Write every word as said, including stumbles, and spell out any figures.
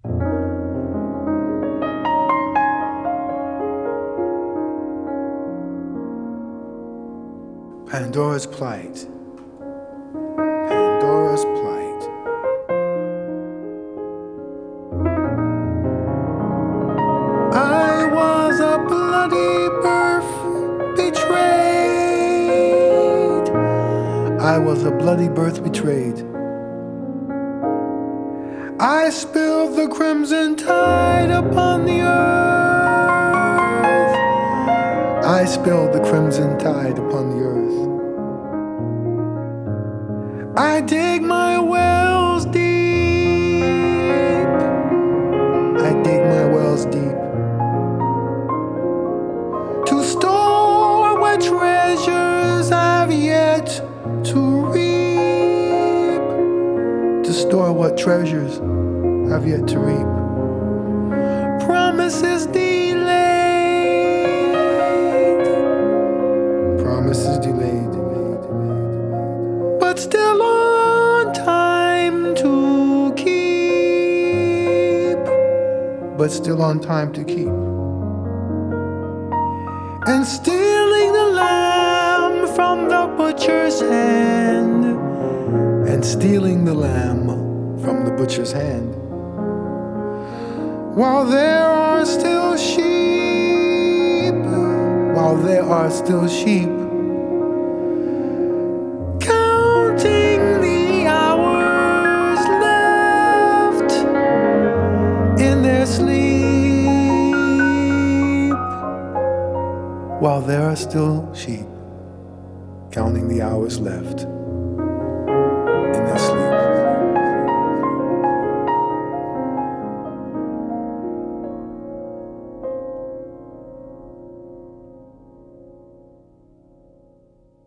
Pandora's plight. Pandora's plight. I was a bloody birth betrayed. I was a bloody birth betrayed. I spilled the crimson tide upon the earth. I spilled the crimson tide upon the earth. I dig my wells deep. I dig my wells deep to store what treasures I've yet to reap. To store what treasures I've yet to reap. Promises delayed. Promises delayed. But still on time to keep. But still on time to keep. And stealing the lamb from the butcher's hand. And stealing the lamb from the butcher's hand. While there are still sheep. While there are still sheep. Sleep, while there are still sheep counting the hours left.